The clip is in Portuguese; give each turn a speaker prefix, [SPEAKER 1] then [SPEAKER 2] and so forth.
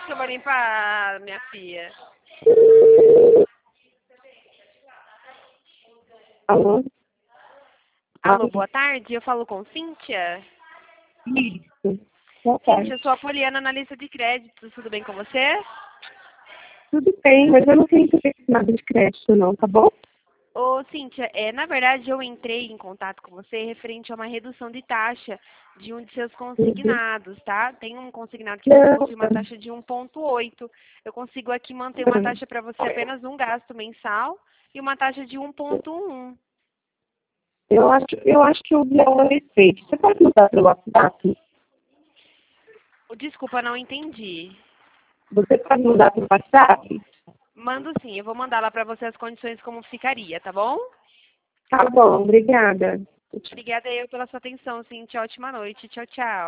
[SPEAKER 1] acho que eu vou limpar, minha filha.
[SPEAKER 2] Alô?
[SPEAKER 1] Alô, boa tarde. Eu falo com Cíntia.
[SPEAKER 2] Isso. Boa tarde.
[SPEAKER 1] Cíntia, eu sou a Poliana, analista de créditos. Tudo bem com você?
[SPEAKER 2] Tudo bem, mas eu não tenho nada de crédito não, tá bom?
[SPEAKER 1] Ô, Cíntia, na verdade eu entrei em contato com você referente a uma redução de taxa de um de seus consignados, tá? Tem um consignado que você possui uma taxa de 1,8. Eu consigo aqui manter uma taxa para você apenas um gasto mensal e uma taxa de 1,1.
[SPEAKER 2] Eu acho que eu vi a respeito. Você pode mudar pelo WhatsApp?
[SPEAKER 1] Desculpa, não entendi.
[SPEAKER 2] Você pode mudar pelo WhatsApp?
[SPEAKER 1] Mando sim, eu vou mandar lá para você as condições como ficaria, tá bom?
[SPEAKER 2] Tá bom, obrigada.
[SPEAKER 1] Obrigada eu pela sua atenção, Cíntia. Ótima noite. Tchau, tchau.